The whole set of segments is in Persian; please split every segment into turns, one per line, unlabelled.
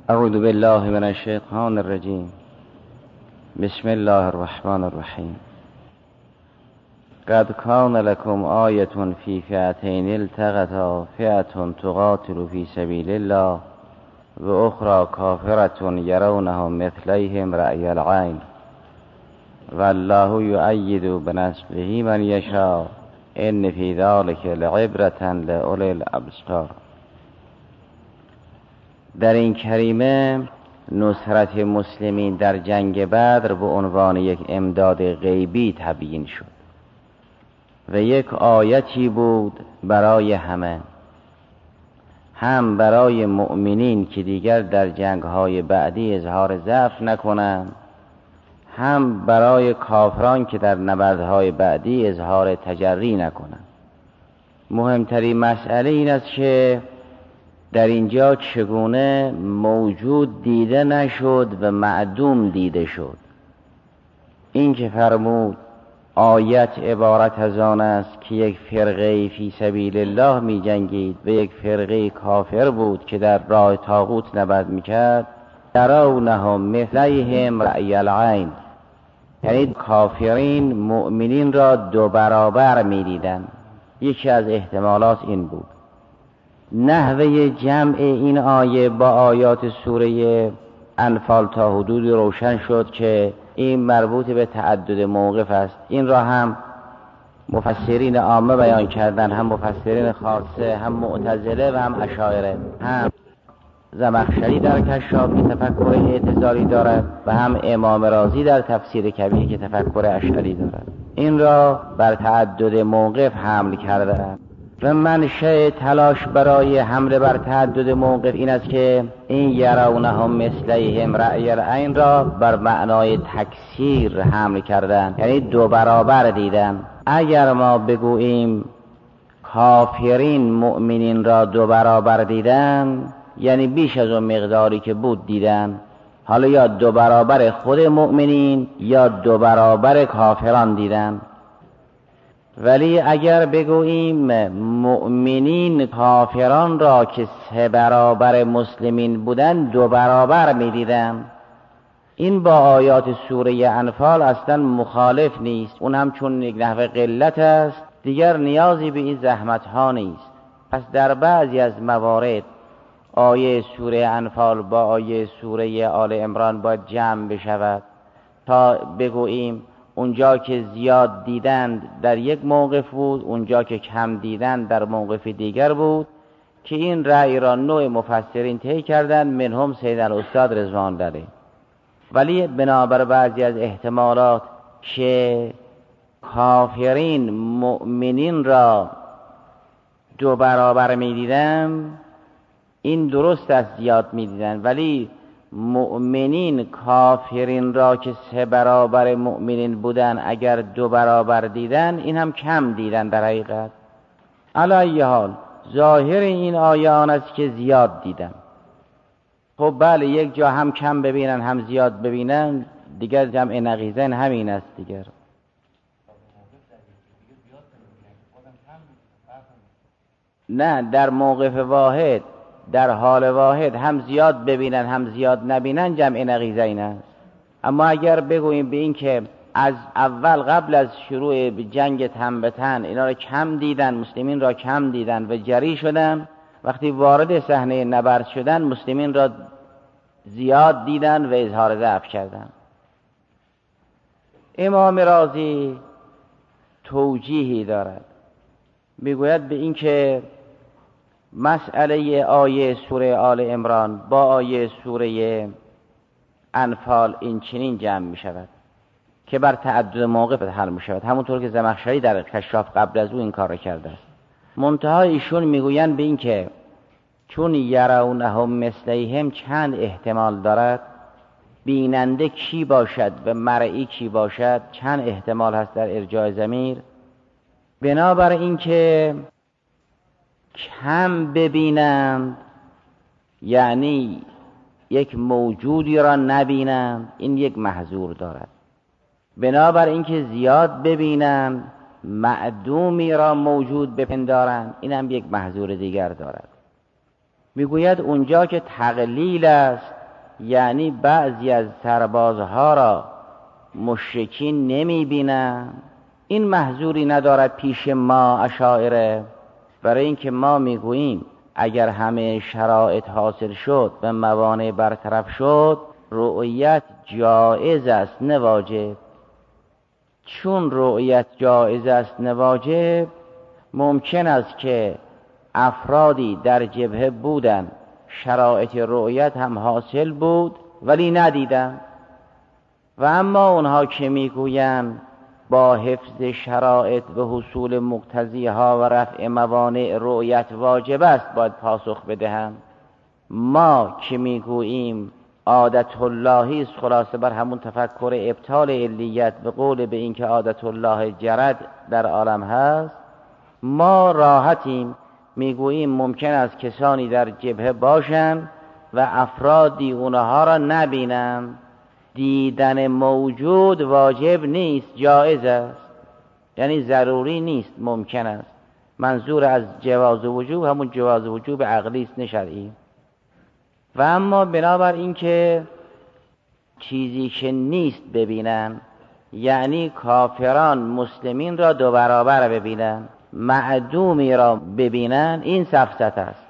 اعوذ بالله من الشیطان الرجیم. بسم الله الرحمن الرحیم. قد کان لکم آیة فی فئتین التقطا فئة تقاتل فی سبیل الله و اخرى کافرة یرونهم مثلیهم رأی العین والله یؤید بنصره من یشاء ان فی ذلک لعبرة لأولی الابصار. در این کریمه نصرت مسلمین در جنگ بدر به عنوان یک امداد غیبی تبیین شد و یک آیتی بود برای همه، هم برای مؤمنین که دیگر در جنگ‌های بعدی اظهار ضعف نکنند، هم برای کافران که در نبردهای بعدی اظهار تجری نکنند. مهمترین مسئله این است که در اینجا چگونه موجود دیده نشد و معدوم دیده شد. این که فرمود آیت عبارت از آن است که یک فرقه فی سبیل الله می جنگید و یک فرقه کافر بود که در راه طاغوت نبرد می کرد. یرونهم مثلیهم رأی العین، یعنی کافرین مؤمنین را دو برابر می دیدن. یکی از احتمالات این بود. نحوه جمع این آیه با آیات سوره انفال تا حدودی روشن شد که این مربوط به تعدد موقف است. این را هم مفسرین عامه بیان کردن، هم مفسرین خاصه، هم معتزله و هم اشاعره، هم زمخشری در کشاف که تفکر اعتزالی دارد و هم امام رازی در تفسیر کبیر که تفکر اشعری دارد. این را بر تعدد موقف حمل کردند و منشأ تلاش برای حمله بر تعدد موقف این است که این یرونهم مثلیهم رأی العین را بر معنای تکثیر حمل کردن، یعنی دو برابر دیدن. اگر ما بگوییم کافرین مؤمنین را دو برابر دیدن، یعنی بیش از اون مقداری که بود دیدن. حالا یا دو برابر خود مؤمنین یا دو برابر کافران دیدن. ولی اگر بگوییم مؤمنین کافران را که سه برابر مسلمین بودن دو برابر می دیدن، این با آیات سوره انفال اصلا مخالف نیست. اون هم چون یک نحوه قلت است دیگر نیازی به این زحمت ها نیست. پس در بعضی از موارد آیه سوره انفال با آیه سوره آل عمران باید جمع بشود تا بگوییم اونجا که زیاد دیدند در یک موقف بود، اونجا که کم دیدند در موقف دیگر بود، که این رأی را نوع مفسرین طی کردند، منهم سید الاستاد رضوان الله علیه. ولی بنابر بعضی از احتمالات که کافرین مؤمنین را دو برابر می دیدن، این درست است زیاد می دیدن، ولی مؤمنین کافرین را که سه برابر مؤمنین بودن اگر دو برابر دیدن، این هم کم دیدن در حقیقت. علی ای حال ظاهر این آیه آن است که زیاد دیدن. خب بله، یک جا هم کم ببینن هم زیاد ببینن، دیگر جمع نقیضین همین است دیگر. نه، در موقف واحد، در حال واحد هم زیاد ببینن هم زیاد نبینن جمع نقیضین است. اما اگر بگوییم به این که از اول قبل از شروع جنگ تن به تن اینا را کم دیدن، مسلمین را کم دیدن و جری شدن، وقتی وارد صحنه نبرد شدن مسلمین را زیاد دیدن و اظهار ضعف کردن. امام رازی توجیهی دارد، میگوید به این که مسئله آیه سوره آل عمران با آیه سوره انفال این چنین جمع می شود که بر تعدد موقف حل می شود، همونطور که زمخشری در کشاف قبل از او این کار را کرده است. منتها ایشون میگویند به این که چون یرونهم مثلیهم چند احتمال دارد، بیننده کی باشد و مرئی کی باشد، چند احتمال هست در ارجاع ضمیر. بنابر این که کم ببینند یعنی یک موجودی را نبینند، این یک محظور دارد. بنابر اینکه زیاد ببینند معدومی را موجود بپندارند، این هم یک محظور دیگر دارد. میگوید اونجا که تقلیل است یعنی بعضی از سربازها را مشرکین نمی بینن. این محظوری ندارد پیش ما اشاعره، برای اینکه ما میگوییم اگر همه شرایط حاصل شد و موانع برطرف شد رؤیت جایز است نه واجب. چون رؤیت جایز است نه واجب، ممکن است که افرادی در جبهه بودن شرایط رؤیت هم حاصل بود ولی ندیدن، و اما اونها که میگویند با حفظ شرایط و حصول مقتضیها و رفع موانع رؤیت واجب است باید پاسخ بدهند. ما که میگوییم عادت اللهی است، خلاصه بر همون تفکر ابطال علیت و قول به این که عادت الله جرد در عالم هست، ما راحتیم میگوییم ممکن است کسانی در جبهه باشند و افرادی اونها را نبینند. دیدن موجود واجب نیست، جایز است، یعنی ضروری نیست، ممکن است. منظور از جواز وجوب همون جواز وجوب عقلی است نه شرعی. و اما بنابر این که چیزی که نیست ببینن، یعنی کافران مسلمین را دو برابر ببینن، معدومی را ببینن، این سفسط است.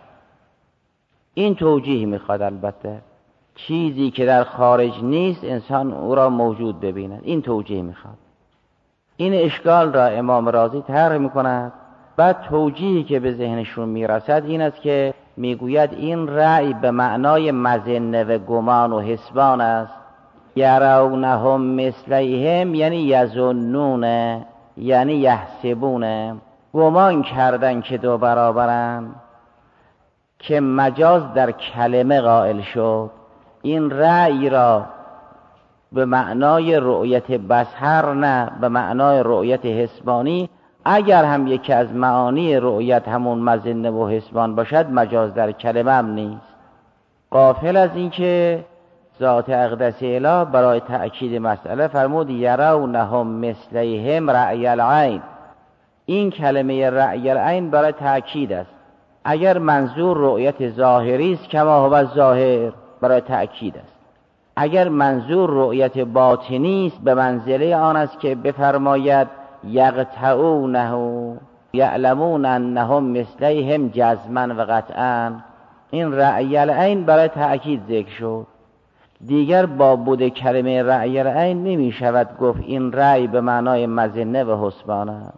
این توجیه میخواد. البته چیزی که در خارج نیست انسان او را موجود ببیند، این توجیه میخواد. این اشکال را امام رازی طرح میکند. بعد توجیهی که به ذهنشون میرسد این است که میگوید این رأی به معنای مظنه و گمان و حسبان است. یرونهم مثلیهم یعنی یظنون، یعنی یحسبون، گمان کردن که دو برابرند، که مجاز در کلمه قائل شد. این رأی را به معنای رؤیت بصر نه به معنای رؤیت حسبانی، اگر هم یکی از معانی رؤیت همون مظنه و حسبان باشد مجاز در کلمه هم نیست. غافل از این که ذات اقدس اله برای تأکید مسئله فرمود یرونهم مثلیهم رأی العین. این کلمه رأی العین برای تأکید است. اگر منظور رؤیت ظاهری است کما هو ظاهر برای تأکید است. اگر منظور رؤیت باطنی است به منزله آن است که بفرماید یقطعونه یعلمون انهم مثلیهم جزما و قطعا. این رأی العین برای تأکید ذکر شد. دیگر با بود کلمه رأی العین نمی شود گفت این رأی به معنای مظنه و حسبان است.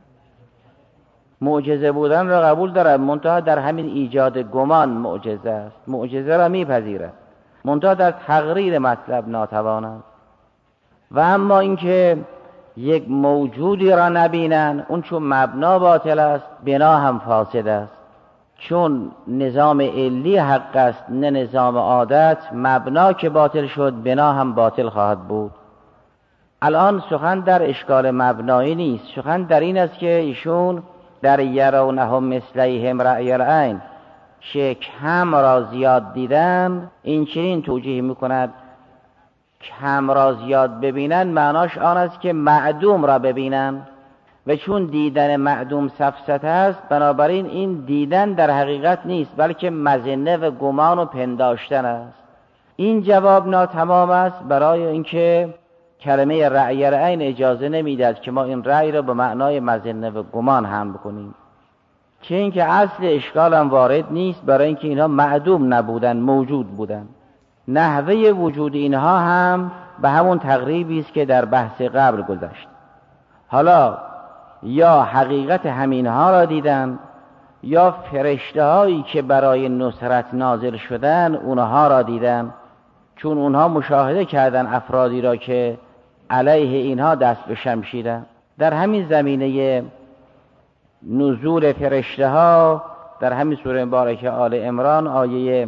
معجزه بودن را قبول دارد، منتها در همین ایجاد گمان معجزه است، معجزه را میپذیرد، منتها در تقریر مطلب ناتوان است. و اما اینکه یک موجودی را نبینن، اون چون مبنا باطل است بنا هم فاسد است. چون نظام علی حق است نه نظام عادت، مبنا که باطل شد بنا هم باطل خواهد بود. الان سخن در اشکال مبنایی نیست، سخن در این است که ایشون در یرونهم مثلیهم رأی العین که کم را زیاد دیدن، این چنین توجیه میکند کم را زیاد ببینن معناش آن است که معدوم را ببینن، و چون دیدن معدوم سفسطه است بنابراین این دیدن در حقیقت نیست بلکه مظنه و گمان و پنداشتن است. این جواب ناتمام است، برای اینکه کلمه رأی العین اجازه نمیدهد که ما این رأی را به معنای مظنه و گمان هم بکنیم، چه اینکه اصل اشکال هم وارد نیست، برای اینکه اینها معدوم نبودن، موجود بودن. نحوه وجود اینها هم به همون تقریبی است که در بحث قبل گذشت. حالا یا حقیقت همینها را دیدن یا فرشته هایی که برای نصرت نازل شدن اونها را دیدن، چون اونها مشاهده کردن افرادی را که علیه اینها دست به شمشیرند. در همین زمینه نزول فرشته ها در همین سوره مبارکه آل عمران آیه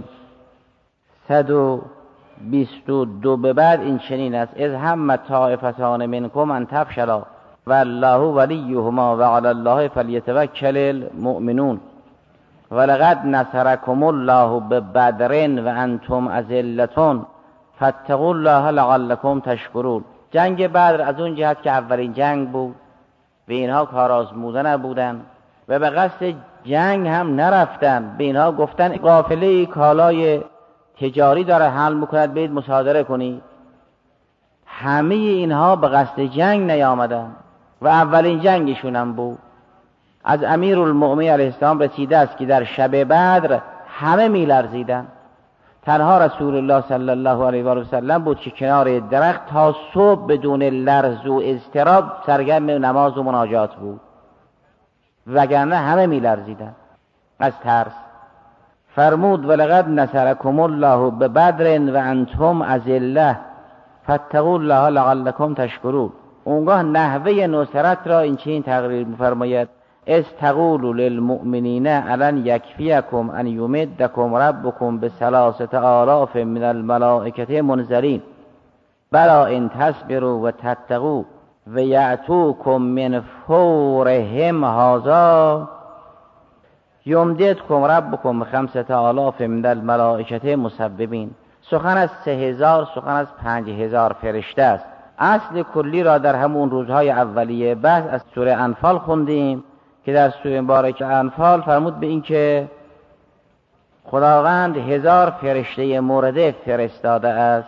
122 به بعد این چنین است: اذ هم طائفتان منکم ان تفشلا والله ولیهما وعلی الله فلیتوکل المؤمنون ولقد نصرکم الله ببدر وانتم اذلة فاتقوا الله لعلکم تشکرون. جنگ بدر از اون جهت که اولین جنگ بود و اینها کارآزموده نبودن و به قصد جنگ هم نرفتن، به اینها گفتن قافله کالای تجاری داره حمل میکند برید مصادره کنید. همه اینها به قصد جنگ نیامدن و اولین جنگشون هم بود. از امیرالمؤمنین علیه السلام رسیده است که در شب بدر همه میلرزیدن، تنها رسول الله صلی الله علیه و سلم بود که کنار درخت تا صبح بدون لرز و اضطراب سرگرم نماز و مناجات بود، وگرنه همه میلرزیدن از ترس. فرمود ولقد نصرکم الله ببدر و انتم اذله فاتقوا الله لعلکم تشکرون. اونگاه نحوه نصرت را این چنین تقریر می‌فرماید: استقولوا للمؤمنین الان یکفیکم ان یمدکم ربکم بثلاثه آلاف من الملائکه منزلین بلا ان تصبروا و تتقوا و یأتوکم من فورهم هذا یمددکم ربکم خمسة آلاف من الملائکه مسببین. سخن از 3000 سخن از 5000 فرشته است. اصل کلی را در همون روزهای اولیه بحث از سوره انفال خوندیم که در سوره مبارکه انفال فرمود به این که خداوند 1000 فرشته مورد فرستاده است.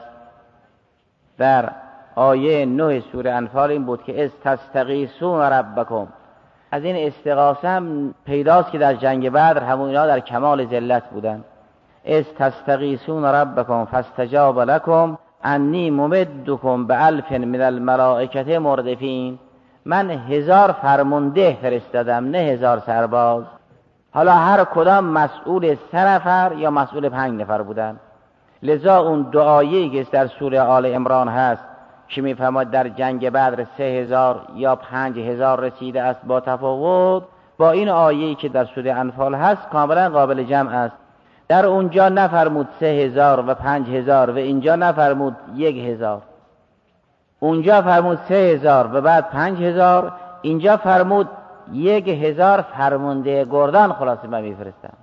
در آیه 9 سوره انفال این بود که استستغیثون ربکم. از این استغاثه هم پیداست که در جنگ بدر همون اینا در کمال ذلت بودن. استستغیثون ربکم فاستجاب لکم انی ممدکم بألف من الملائکه مردفین. من 1000 فرمانده فرستادم، نه 1000 سرباز. حالا هر کدام مسئول 3 نفر یا مسئول 5 نفر بودن. لذا اون دعایی که در سوره آل عمران هست که میفرماید در جنگ بدر 3000 یا 5000 رسیده است با تفاوت، با این آیه‌ای که در سوره انفال هست کاملا قابل جمع است. در اونجا نفرمود 3000 و 5000 و اینجا نفرمود 1000. اونجا فرمود 3000 و بعد 5000، اینجا فرمود 1000 فرمانده گردان خلاصه من میفرستم.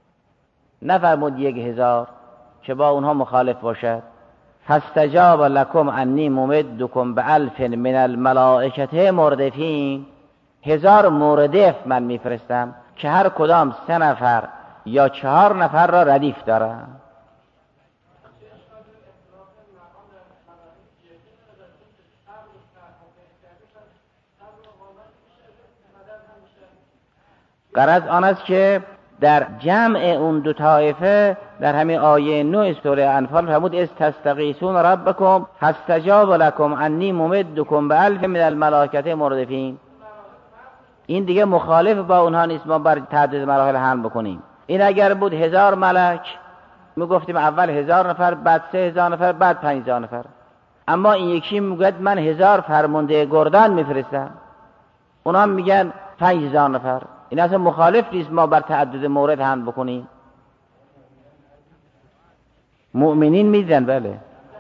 نفرمود 1000 که با اونها مخالف باشد. فاستجاب لکم انی ممدکم بألف من الملائکه مردفین. 1000 مردف من میفرستم که هر کدام 3 نفر یا 4 نفر را ردیف دارن. غرض آن است که در جمع اون دو طایفه در همین آیه 9 سوره انفال فرمود استستغیثون ربکم فاستجاب لکم انی ممدکم بألف من الملائکه مردفین. این دیگه مخالف با اونها نیست ما بر تعداد مراحل حمل بکنیم. این اگر بود 1000 ملک میگفتیم اول 1000 نفر بعد 3000 نفر بعد 5000 نفر. اما این یکی میگه من 1000 فرمانده گردان میفرستم، اونا میگن 5000 نفر. این اصلا مخالف نیست ما بر تعدد مورد حمل بکنیم. مؤمنین میدن بله.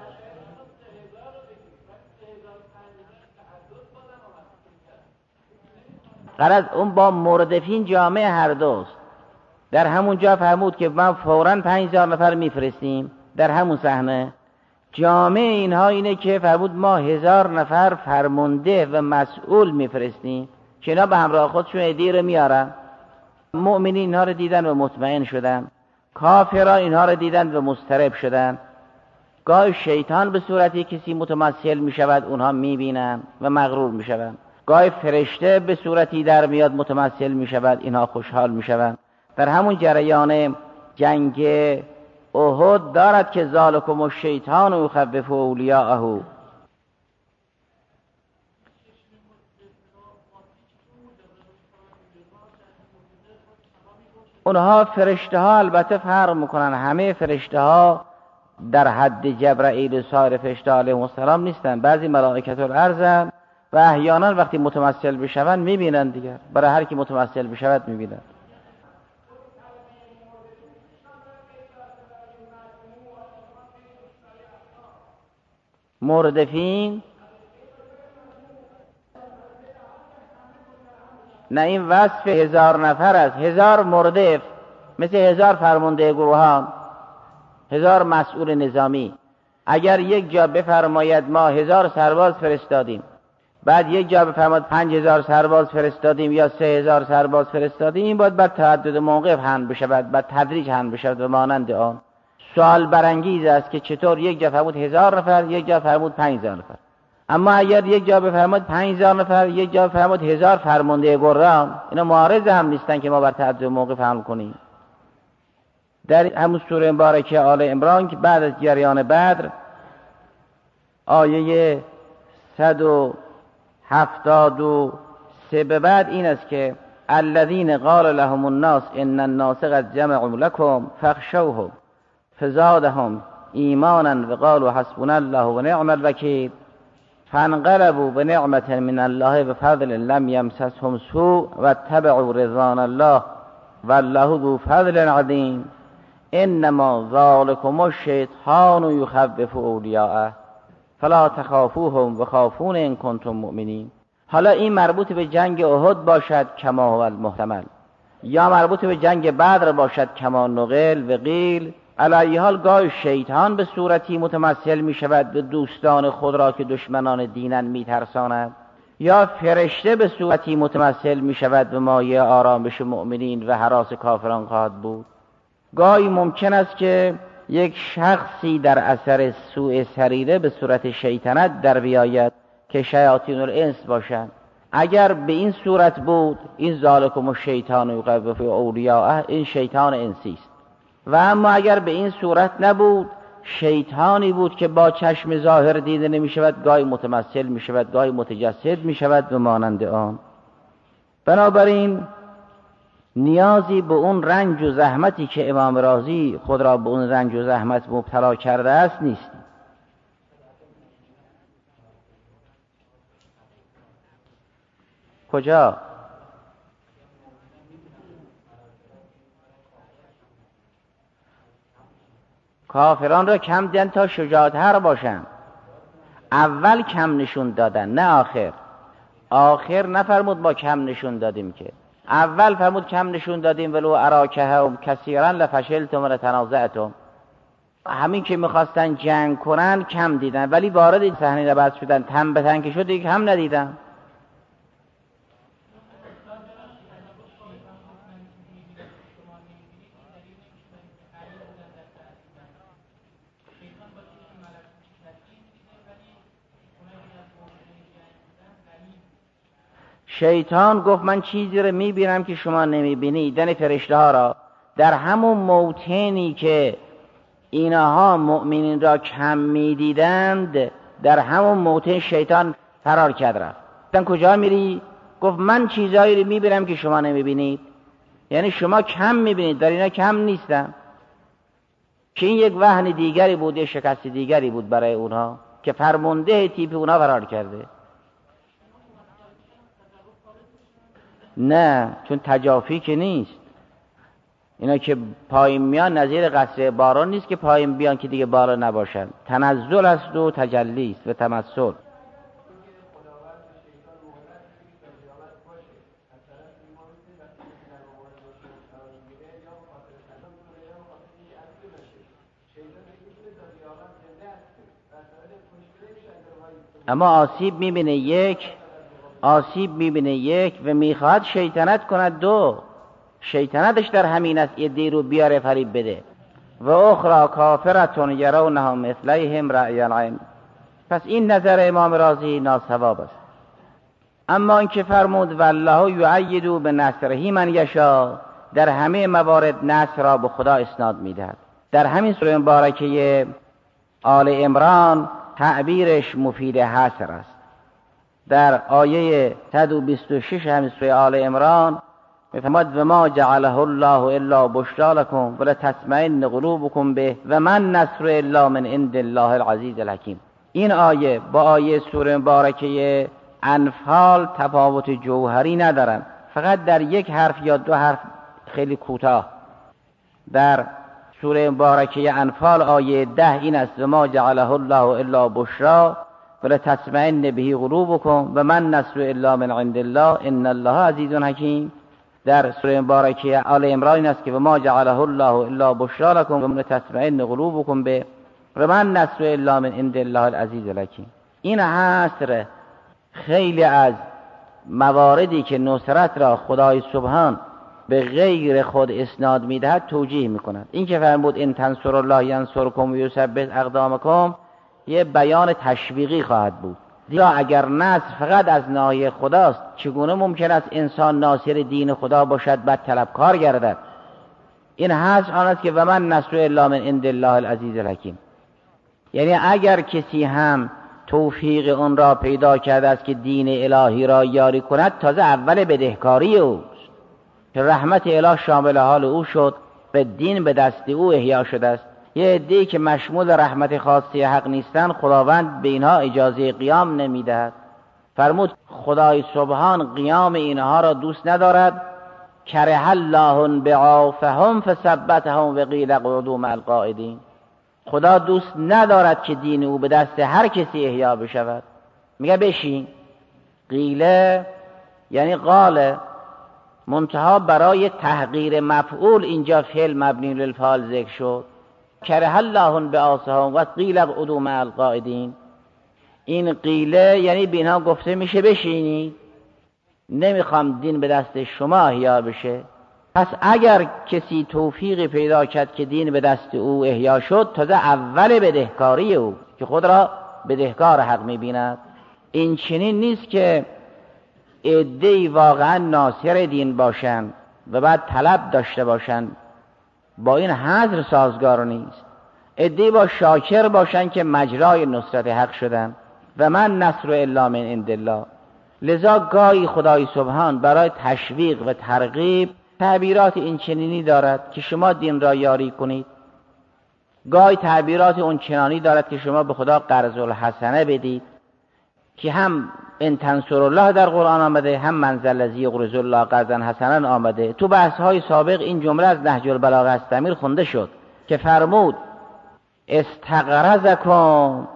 غرض اون با مردفین جامع هر دوست. در همون جا فرمود که من فوراً 5000 نفر میفرستیم. در همون صحنه جامع اینها اینه که فرمود ما 1000 نفر فرمانده و مسئول میفرستیم که اینا به همراه خودشون هدیه رو میارن. مؤمنین اینها رو دیدن و مطمئن شدن، کافران اینها رو دیدن و مضطرب شدن. گاهی شیطان به صورتی کسی متمثل میشود اونها میبینن و مغرور میشوند. گاهی فرشته به صورتی در میاد متمثل میشود اینها خوشحال میشوند. در همون جریان جنگ احد دارد که ذالکم الشیطان یخوف اولیاءه. اونها فرشته ها البته فرق میکنن. همه فرشته ها در حد جبرائیل و سایر فرشته علیهم السلام نیستن. بعضی ملائکه الارض و احیانا وقتی متمثل بشوند میبینن دیگر. برای هر کی متمثل بشود میبینن. مردفین نه، این وصف 1000 نفر است. 1000 مردف مثل 1000 فرمانده گروهان، 1000 مسئول نظامی. اگر یک جا بفرماید ما 1000 سرباز فرستادیم، بعد یک جا بفرماید 5000 سرباز فرستادیم یا 3000 سرباز فرستادیم، این باید بر تعدد موقف حمل بشود، بر تدریج حمل بشود و مانند آن. سوال برانگیز است که چطور یک جا فرمود 1000 نفر، یک جا فرمود 5000 نفر. اما اگر یک جا بفرمود 5000 نفر، یک جا فرمود 1000 فرمانده گردان، اینا معارض هم نیستن که ما بر تعدد موقف حمل کنیم. در همون سوره مبارکه آل عمران که بعد از جریان بدر آیه 173 به بعد این است که الذين قال لهم الناس ان الناس قد جمعوا لكم فاخشوهم فزادهم ایمانا وقالوا حسبنا الله ونعم الوکیل فانقلبوا بنعمة من الله بفضل لم يمسسهم سوء واتبعوا رضوان الله والله ذو فضل عظیم انما ذلكم الشیطان یخوف اولیاءه فلا تخافوهم وخافون ان کنتم مؤمنین. حالا این مربوط به جنگ احد باشد کما هو المحتمل، یا مربوط به جنگ بدر باشد کما نقل و قیل. علی حال گاه شیطان به صورتی متمثل می شود به دوستان خود را که دشمنان دینن می ترساند، یا فرشته به صورتی متمثل می شود به مایه آرامش مؤمنین و هراس کافران خواهد بود. گاهی ممکن است که یک شخصی در اثر سوء سریره به صورت شیطنت در بیاید که شیاطین الانس باشند. اگر به این صورت بود این ذالکم الشیطان یخوف اولیاءه، این شیطان انسی است. و اما اگر به این صورت نبود، شیطانی بود که با چشم ظاهر دیده نمی شود، گاهی متمثل می شود، گاهی متجسد می شود و مانند آن. بنابراین نیازی به اون رنج و زحمتی که امام رازی خود را به اون رنج و زحمت مبتلا کرده است نیست. کجا؟ کافران را کم دیدن تا شجاعت‌تر باشند. اول کم نشون دادن نه آخر. آخر نفرمود با کم نشون دادیم، که اول فرمود کم نشون دادیم ولو اراکهم کثیرا لفشلتم و لتنازعتم. همین که میخواستن جنگ کنن کم دیدن، ولی وارد این صحنه نبرد شدن تن به تن که شد دیگه هم ندیدن. شیطان گفت من چیزی رو میبینم که شما نمیبینید، یعنی فرشته ها را. در همون موطنی که اینها مؤمنین را کم میدیدند، در همون موطن شیطان فرار کرد رفت. کجا میری؟ گفت من چیزایی رو میبینم که شما نمیبینید، یعنی شما کم میبینید، در اینا کم نیستم. که این یک وهن دیگری بود، یک شکست دیگری بود برای اونها که فرمانده تیپ اونها فرار کرده. نه، چون تجافی که نیست. اینا که پایین میان نظیر قصر باران نیست که پایین بیان که دیگه باران نباشن. تنزل است و تجلی است و تمثل. اما آسیب میبینه یک و میخواهد شیطنت کند دو. شیطنتش در همین است یه دی رو بیاره فریب بده. و اخرى کافرتون یرونها مثلیهم رأی العین. پس این نظر امام رازی ناصواب است. اما این که فرمود والله یؤید بنصره من یشاء، در همه موارد نصر را به خدا اسناد میدهد. در همین سوره مبارکه آل عمران تعبیرش مفید حصر است. در آیه 126 همین سوره آل عمران میفرماید و ما جعله الله الا بشرا لكم ولتطمئن قلوبكم به و من نصر الا من عند الله العزیز الحکیم. این آیه با آیه سوره مبارکه انفال تفاوت جوهری ندارن، فقط در یک حرف یا دو حرف خیلی کوتاه. در سوره مبارکه انفال آیه 10 این است و ما جعله الله الا بشرا ولتطمئن به قلوبكم و من نصر الا من عند الله ان الله عزیز حکیم. در سوره مبارکه آل عمران این است که و ما جعله الله الا بشرا لكم و تطمئن قلوبكم به و من نصر الا من عند الله العزیز الحکیم. این حصر خیلی از مواردی که نصرت را خدای سبحان به غیر خود اسناد میدهد توجیه میکند. این که فرمود ان تنصروا الله ینصرکم و یثبت اقدامکم یه بیان تشویقی خواهد بود. زیرا اگر نصر فقط از ناحیه خداست، چگونه ممکن است انسان ناصر دین خدا باشد بعد طلبکار گردد؟ این حاصل آن است که و من نصر الا من عند الله العزیز الحکیم. یعنی اگر کسی هم توفیق اون را پیدا کرده است که دین الهی را یاری کند، تازه اول بدهکاری اوست که رحمت الهی شامل حال او شد و دین به دست او احیا شده است. یه عده‌ای که مشمول رحمت خاصی حق نیستن، خداوند به اینها اجازه قیام نمیدهد. فرمود خدای سبحان قیام اینها را دوست ندارد. کره الله بعافهم فثبتهم وقیل اقعدوا مع القاعدین. خدا دوست ندارد که دین او به دست هر کسی احیا بشود، میگه بشین. قیله یعنی قاله، منتها برای تحقیر مفعول اینجا فعل مبنی للفاعل ذکر شد. کره الله بعافهم و قیل اقعدوا مع القاعدین. این قیله یعنی به اینها گفته میشه بشینید، نمیخوام دین به دست شما احیا بشه. پس اگر کسی توفیقی پیدا کرد که دین به دست او احیا شد، تازه اول بدهکاری او که خود را بدهکار حق میبیند. این چنین نیست که عده‌ای واقعا ناصر دین باشند و بعد طلب داشته باشند، با این حذر سازگار نیست. عده‌ای با شاکر باشند که مجرای نصرت حق شدند و من نصر الا من عند الله. لذا گاهی خدای سبحان برای تشویق و ترغیب تعبیرات این چنینی دارد که شما دین را یاری کنید. گاهی تعبیرات اون چنانی دارد که شما به خدا قرض الحسنه بدید، که هم ان تنصروا الله در قرآن آمده، هم من ذا الذی یقرض الله قرضا حسنا آمده. تو بحث‌های سابق این جمله از نهج البلاغه استمیر خونده شد که فرمود استقرضکم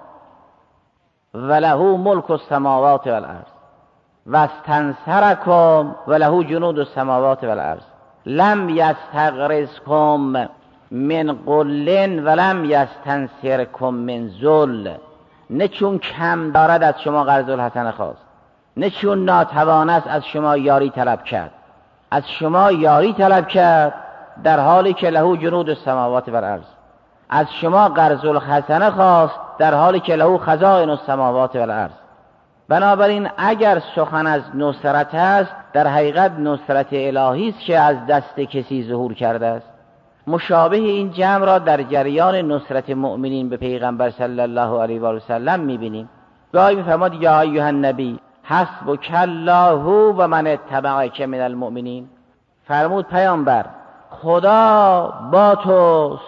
وله ملک السماوات والارض و استنصرکم وله جنود السماوات والارض لم یستقرضکم من قل ولم یستنصرکم من ذل. نه چون کم دارد از شما قرض الحسنه خواست، نه چون ناتوان است از شما یاری طلب کرد. از شما یاری طلب کرد در حالی که له جنود السماوات والارض. از شما قرض الحسنه خواست در حالی که له خزائن السماوات والارض. بنابراین اگر سخن از نصرت است، در حقیقت نصرت الهی است که از دست کسی ظهور کرده است. مشابه این جمع را در جریان نصرت مؤمنین به پیغمبر صلی الله علیه و سلم می‌بینیم. گاهی می‌فرماد یا ایها النبی حسبک الله و من اتبعک من المؤمنین. فرمود پیامبر خدا با توست،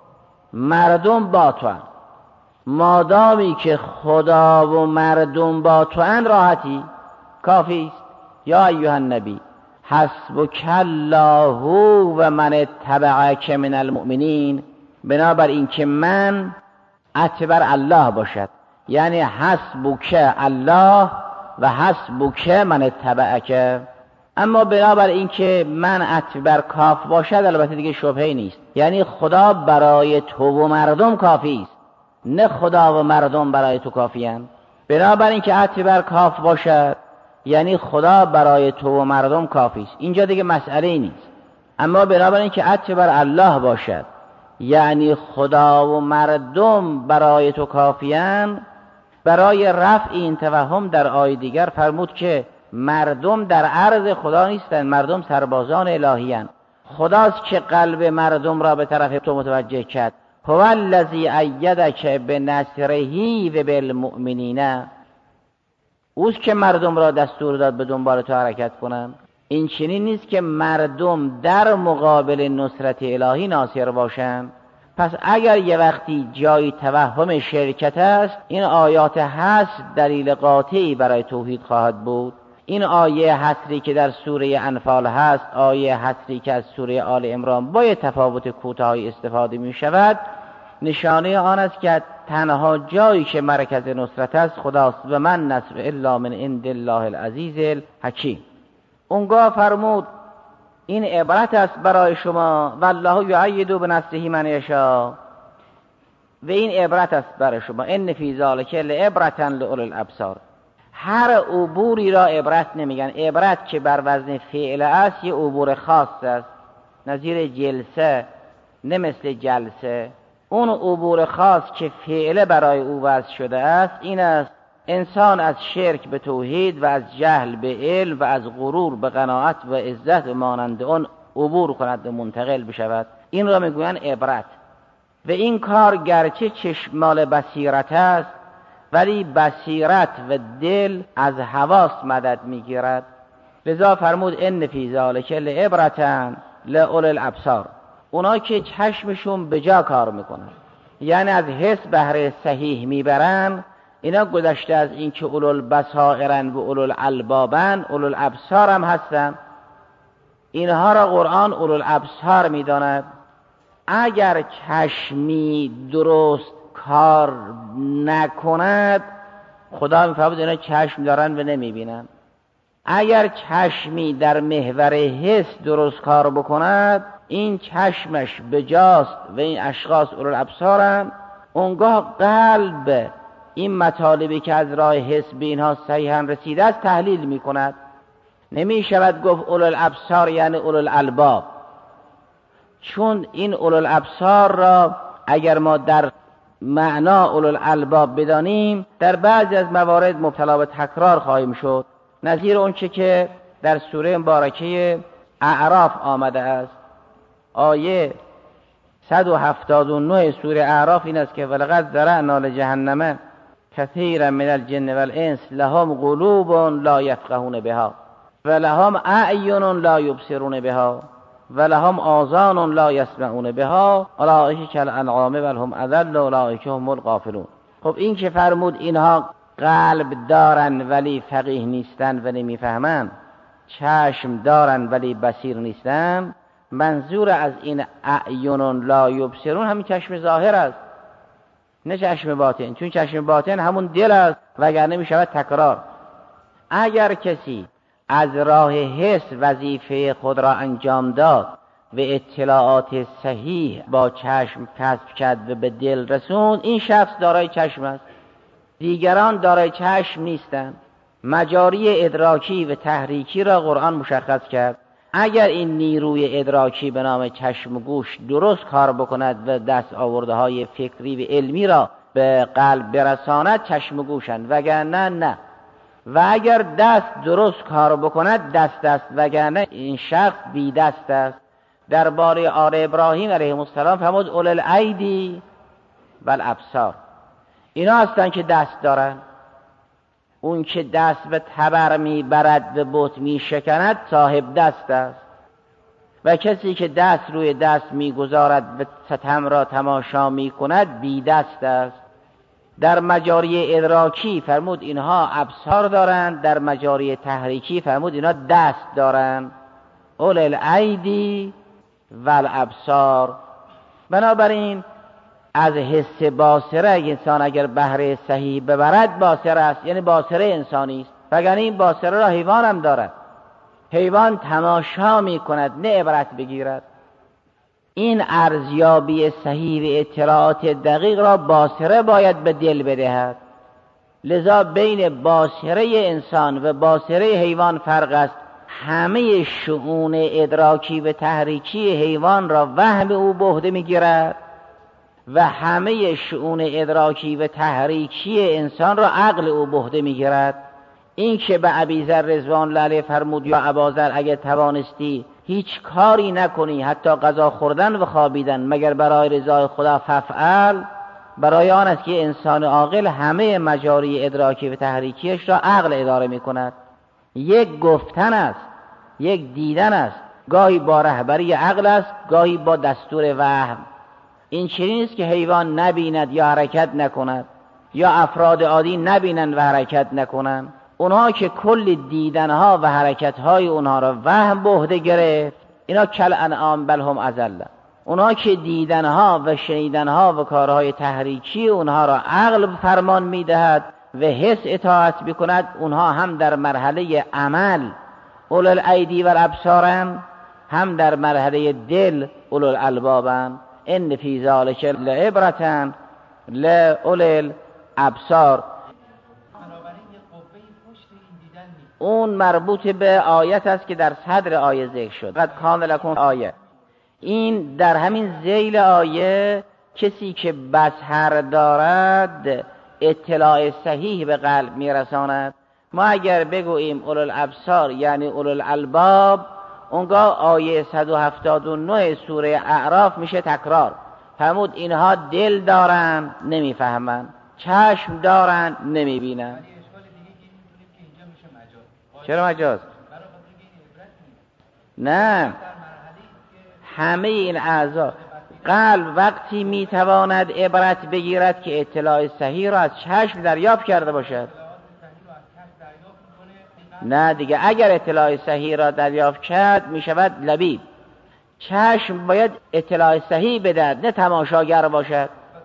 مردم با تو اند. مادامی که خدا و مردم با تو اند راحتی کافی است. یا ایها النبی حسبک الله و من اتبعک من المؤمنین. بنابر این که من اتبر الله باشد، یعنی حسبک الله و حسبک من اتبعک. اما بنابر این که من اتبر کاف باشد، البته دیگه شبهه نیست، یعنی خدا برای تو و مردم کافی است، نه خدا و مردم برای تو کافی اند. بنابر این که اتبر کاف باشد یعنی خدا برای تو و مردم کافی است، اینجا دیگه مسئله نیست. اما بنابر این که اتبر الله باشد یعنی خدا و مردم برای تو کافی اند، برای رفع این توهم در آیه دیگر فرمود که مردم در عرض خدا نیستند، مردم سربازان الهی اند. خداست که قلب مردم را به طرف تو متوجه کرد. هو الذی ایدک بنصره و بالمؤمنین. اوست که مردم را دستور داد به دنبال تو حرکت کنند. این چنین نیست که مردم در مقابل نصرت الهی ناصر باشند. پس اگر یه وقتی جای توهم شرکت است، این آیات حصر دلیل قاطعی برای توحید خواهد بود. این آیه حصری که در سوره انفال هست، آیه حصری که از سوره آل عمران با تفاوت کوتاهی استفاده می شود، نشانه آن است که تنها جایی که مرکز نصرت است خداست و من نصر الا من عند الله العزیز الحکیم. اونگاه فرمود این عبرت است برای شما والله یؤید بنصره من یشاء. و این عبرت است برای شما ان فی ذلک لعبرة لأولی الابصار. هر عبوری را عبرت نمیگن. عبرت که بر وزن فعل است یه عبور خاص است، نظیر جلسه، نه مثل جلسه. اون عبور خاص که فعل برای او وضع شده است این است: انسان از شرک به توحید و از جهل به علم و از غرور به قناعت و عزت و مانند آن عبور کند و منتقل بشود. این را میگویند عبرت. و این کار گرچه چشمال بصیرت است ولی بصیرت و دل از حواس مدد میگیرد. لذا فرمود ان فی ذلک لعبرة لأولی الابصار. اونا که چشمشون به جا کار میکنن، یعنی از حس بهره صحیح میبرن، اینا گذشته از این که اولو البصائرن و اولو الالبابن، اولو الابصار هم هستن. اینها را قرآن اولو الابصار میداند. اگر چشمی درست کار نکند، خدا میفرماید اینا چشم دارن و نمیبینن. اگر چشمی در محور حس درست کار بکند، این چشمش بجاست و این اشخاص اولو الابصارن، اونگاه قلب این مطالبی که از راه حس به اینها صحیحاً رسیده است تحلیل میکند. نمیشود گفت اولو الابصار یعنی اولو الالباب، چون این اولو الابصار را اگر ما در معنا اولو الالباب بدانیم، در بعضی از موارد مبتلا به تکرار خواهیم شد. نظیر اونچه که در سوره مبارکه اعراف آمده است، آیه 179 سوره اعراف این است که ولقد ذرأنا لجهنم کثیرا من الجن والانس لهم قلوب لا یفقهون بها ولهم اعین لا یبصرون بها ولهم آذان لا یسمعون بها اولئک کالانعام بل هم اضل اولئک هم الغافلون. خب این که فرمود اینها قلب دارن ولی فقیه نیستن و نمیفهمن، چشم دارن ولی بصیر نیستن، منظور از این اعین لا یبصرون همین چشم ظاهر است، نه چشم باطن، چون چشم باطن همون دل است وگرنه میشود تکرار. اگر کسی از راه حس وظیفه خود را انجام داد و اطلاعات صحیح با چشم کسب کرد و به دل رسوند، این شخص دارای چشم است. دیگران دارای چشم نیستند. مجاری ادراکی و تحریکی را قرآن مشخص کرد. اگر این نیروی ادراکی به نام چشم و گوش درست کار بکند و دست آورده های فکری و علمی را به قلب برساند، چشم و گوشند، وگرنه نه. و اگر دست درست کار بکند، دست است، وگرنه این شخص بی دست است. درباره آل ابراهیم علیه السلام فرمود اولی الایدی و الابصار، اینا هستن که دست دارن. اون که دست به تبر میبرد و بت میشکند صاحب دست است، و کسی که دست روی دست میگذارد و ستم را تماشا میکند بی دست است. در مجاری ادراکی فرمود اینها ابصار دارند، در مجاری تحریکی فرمود اینها دست دارند. اول الایدی و الابصار. بنابراین از حس باصره انسان اگر بهره صحیح ببرد باصره است، یعنی باصره انسانی است، وگرنه این باصره را حیوان هم دارد. حیوان تماشا می کند نه عبرت بگیرد. این ارزیابی صحیح و اطلاعات دقیق را باصره باید به دل بدهد. لذا بین باصره انسان و باصره حیوان فرق است. همه شؤون ادراکی و تحریکی حیوان را وهم او به عهده میگیرد و همه شؤون ادراکی و تحریکی انسان را عقل او به عهده میگیرد. این که به ابیذر رضوان الله علیه فرمود یا اباذر اگر توانستی هیچ کاری نکنی حتی غذا خوردن و خوابیدن مگر برای رضای خدا فافعل، برای آن است که انسان عاقل همه مجاری ادراکی و تحریکیش را عقل اداره میکند. یک گفتن است، یک دیدن است، گاهی با رهبری عقل است، گاهی با دستور وهم. این چنین است که حیوان نبیند یا حرکت نکند، یا افراد عادی نبینند و حرکت نکنند. اونها که کل دیدنها و حرکتهای اونها را وهم به عهده گرفت، اینا کل انعام بل هم اضل. اونها که دیدنها و شنیدنها و کارهای تحریکی اونها را عقل فرمان میدهد و حس اطاعت بکند، اونها هم در مرحله عمل اولو الایدی و الابصارن، هم در مرحله دل اولو الالبابن. ان فی ذلک لعبرة لأولی الابصار.
بنابراین یه قوه پشت
اون مربوط به آیت است که در صدر آیه ذکر شد. قد کان لکم آیه. این در همین ذیل آیه کسی که بصر دارد اطلاع صحیح به قلب میرساند. ما اگر بگوییم اولوالابصار یعنی اولوالالباب، اونگاه آیه 179 سوره اعراف میشه تکرار. فرمود اینها دل دارن نمیفهمن، چشم دارن نمیبینن. چرا مجاز؟ نه، همه این اعضا. قلب وقتی میتواند عبرت بگیرد که اطلاع صحیح را از چشم دریافت کرده باشد. نه دیگه، اگر اطلاع صحیح را دریافت کرد میشود لبیب. چشم باید اطلاع صحیح بدهد، نه تماشاگر باشد.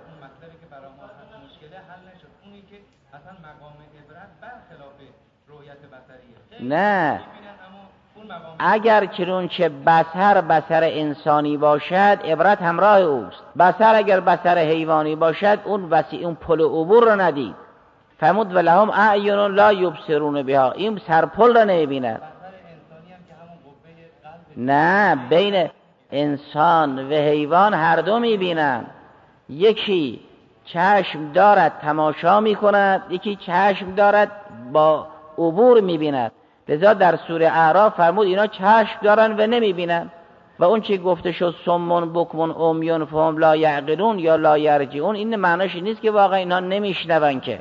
نه، اگر چنانچه بصر انسانی باشد عبرت همراه اوست. بصر اگر بصر حیوانی باشد اون پل عبور را ندید. فرمود ولهم اعین لا یبصرون بها، این سرپل را نمیبیند. نه، بین انسان و حیوان هر دو میبینند. یکی چشم دارد تماشا میکند، یکی چشم دارد با عبور میبیند. لذا در سوره اعراف فرمود اینا چشم دارن و نمیبینن. و اون چی گفته شد سمون بکمون عمیون فهم لا یعقلون یا لا یرجعون، این معناش نیست که واقعا اینا نمیشنون که.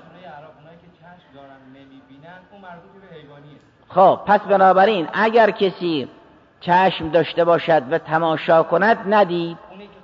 خب پس بنابراین اگر کسی چشم داشته باشد و تماشا کند ندید،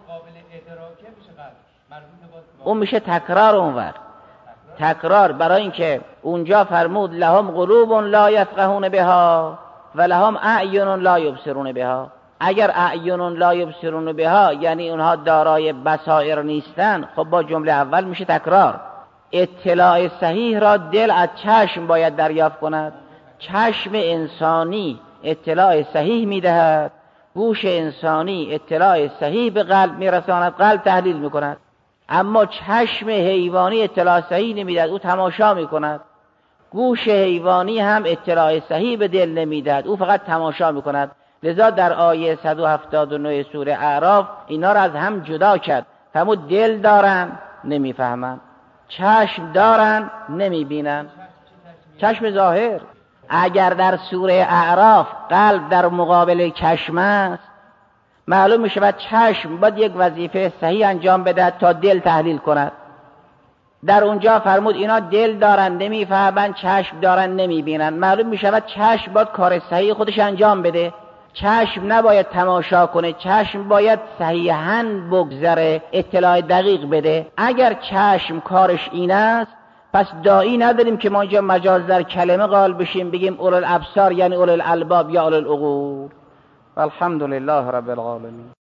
اون میشه تکرار. اونور تکرار، برای اینکه اونجا فرمود لهم قلوب لا یفقهون بها و لهم اعین لا یبصرون بها. اگر اعین لا یبصرون بها یعنی اونها دارای بصائر نیستن، خب با جمله اول میشه تکرار. اطلاع صحیح را دل از چشم باید دریافت کند. چشم انسانی اطلاع صحیح میدهد، گوش انسانی اطلاع صحیح به قلب میرساند، قلب تحلیل میکند. اما چشم حیوانی اطلاع صحیح نمیدهد، او تماشا میکند. گوش حیوانی هم اطلاع صحیح به دل نمیدهد، او فقط تماشا میکند. لذا در آیه 179 سوره اعراف اینا را از هم جدا کرد. فرمود دل دارن نمیفهمن، چشم دارن نمیبینن. چشم ظاهر. اگر در سوره اعراف قلب در مقابل چشم است، معلوم می شود چشم باید یک وظیفه صحیح انجام بده تا دل تحلیل کند. در اونجا فرمود اینا دل دارن نمیفهمن، چشم دارن نمیبینن. معلوم می شود چشم باید کار صحیح خودش انجام بده. چشم نباید تماشا کنه، چشم باید صحیحاً بگذره، اطلاع دقیق بده. اگر چشم کارش این است، پس داعی نداریم که ما اینجا مجاز در کلمه قائل بشیم بگیم اولوالابصار یعنی اولوالالباب یا اولوالعقول. الحمدلله رب العالمین.